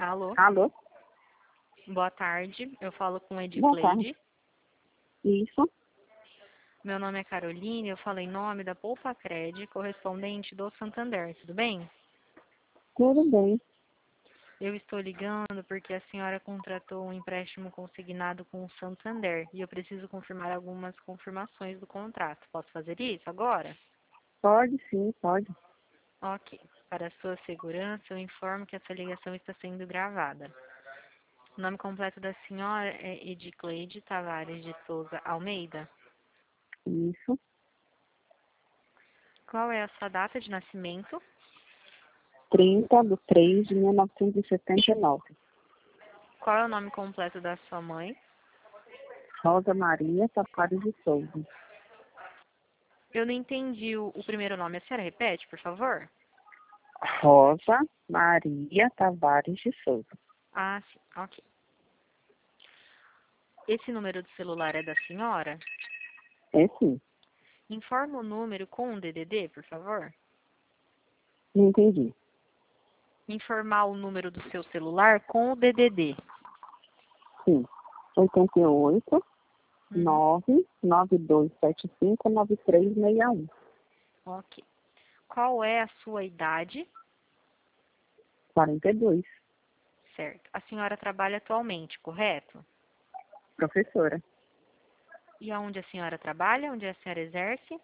Alô, Alô? boa tarde. Eu falo com Boa tarde. Edicleide. Isso, Meu nome é Caroline, eu falo em nome da Poupa-Cred, correspondente do Santander, tudo bem? tudo bem. Eu estou ligando porque a senhora contratou um empréstimo consignado com o Santander e eu preciso confirmar algumas confirmações do contrato. Posso fazer isso agora? Pode sim, pode. Ok. Para sua segurança, eu informo que essa ligação está sendo gravada. O nome completo da senhora é Edicleide Tavares de Souza Almeida. Isso, Qual é a sua data de nascimento? 30/3/1979. Qual é o nome completo da sua mãe? Rosa Maria Tavares de Souza. Eu não entendi o primeiro nome. A senhora repete, por favor? Rosa Maria Tavares de Souza. Ah, sim. Ok. Esse número de celular é da senhora? É sim, Informa o número com o DDD, por favor. não entendi. Informar o número do seu celular com o DDD. Sim, 88 Uhum. 99275 9361. Ok. Qual é a sua idade? 42. Certo. A senhora trabalha atualmente, correto? Professora, E aonde a senhora trabalha? Onde a senhora exerce?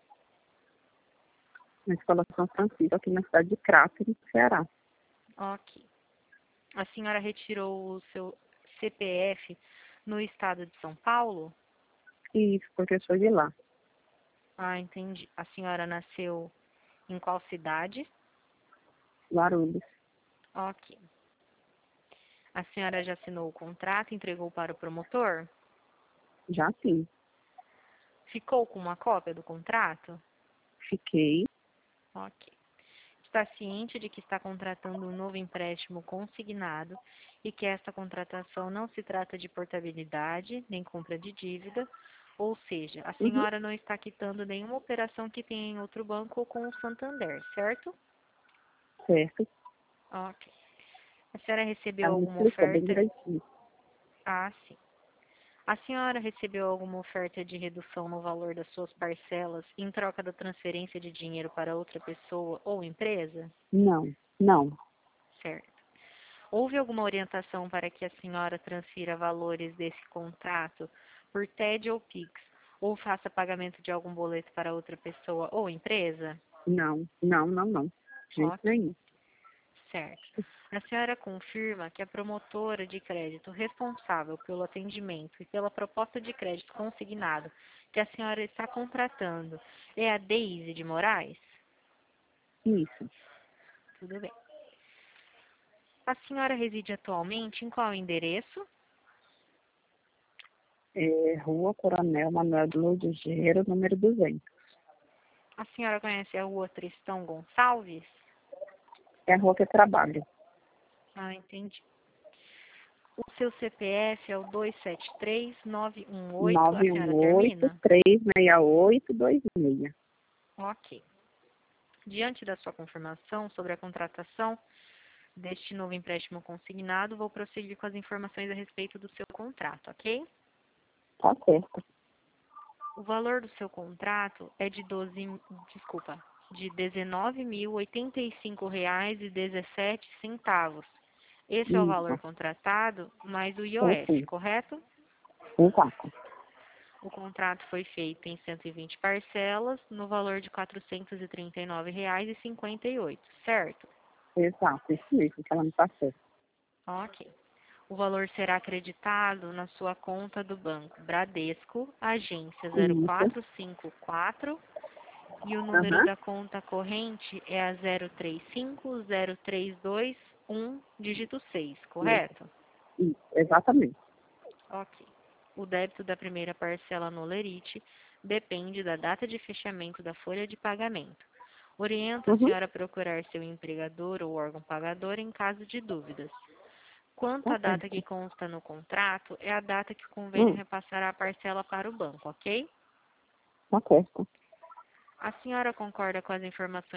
na Escola São Francisco, aqui na cidade de Crato, no Ceará. Ok. A senhora retirou o seu CPF no estado de São Paulo? Isso, porque eu sou de lá. Ah, entendi. A senhora nasceu em qual cidade? Guarulhos. Ok. A senhora já assinou o contrato, entregou para o promotor? Já sim, Ficou com uma cópia do contrato? fiquei. Ok. Está ciente de que está contratando um novo empréstimo consignado e que esta contratação não se trata de portabilidade nem compra de dívida, ou seja, a Uhum, senhora não está quitando nenhuma operação que tenha em outro banco ou com o Santander, certo? certo. Ok. A senhora recebeu Ela me alguma explicou bem oferta? direitinho. Ah, sim. A senhora recebeu alguma oferta de redução no valor das suas parcelas em troca da transferência de dinheiro para outra pessoa ou empresa? Não, não, Certo. Houve alguma orientação para que a senhora transfira valores desse contrato por TED ou Pix, ou faça pagamento de algum boleto para outra pessoa ou empresa? não, não, não, não. De jeito Ok, nenhum. certo. A senhora confirma que a promotora de crédito responsável pelo atendimento e pela proposta de crédito consignado que a senhora está contratando é a Deise de Moraes? Isso. Tudo bem. A senhora reside atualmente em qual endereço? É, Rua Coronel Manuel de Lourdes, número 200. A senhora conhece a rua Tristão Gonçalves? É a rua que eu trabalho. Ah, entendi. O seu CPF é o 273918, a senhora 918 termina? 368 26. Ok. Diante da sua confirmação sobre a contratação deste novo empréstimo consignado, vou prosseguir com as informações a respeito do seu contrato, ok? Tá certo. O valor do seu contrato é de de R$ 19.085,17. Esse é o valor Isso. contratado mais o É IOF, sim. correto? Exato. O contrato foi feito em 120 parcelas, no valor de R$ 439,58, certo? Exato. Isso mesmo que ela me passou. Ok. O valor será acreditado na sua conta do banco Bradesco, agência Isso. 0454, e o número Aham. da conta corrente é a 03503221, dígito 6, Isso. correto? Isso. Exatamente. Ok. O débito da primeira parcela no Lerite depende da data de fechamento da folha de pagamento. Oriento a Uhum. senhora a procurar seu empregador ou órgão pagador em caso de dúvidas. Quanto Tá à data que certo. consta no contrato, é a data que o convênio Hum. repassará a parcela para o banco, ok? Tá certo. A senhora concorda com as informações